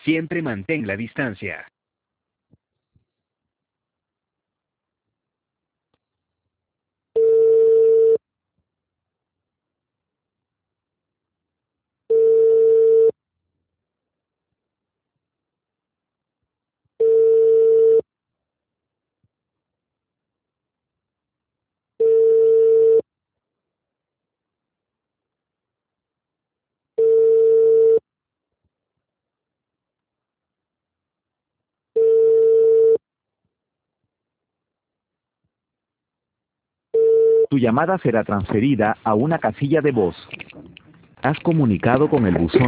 Siempre mantén la distancia. Tu llamada será transferida a una casilla de voz. Has comunicado con el buzón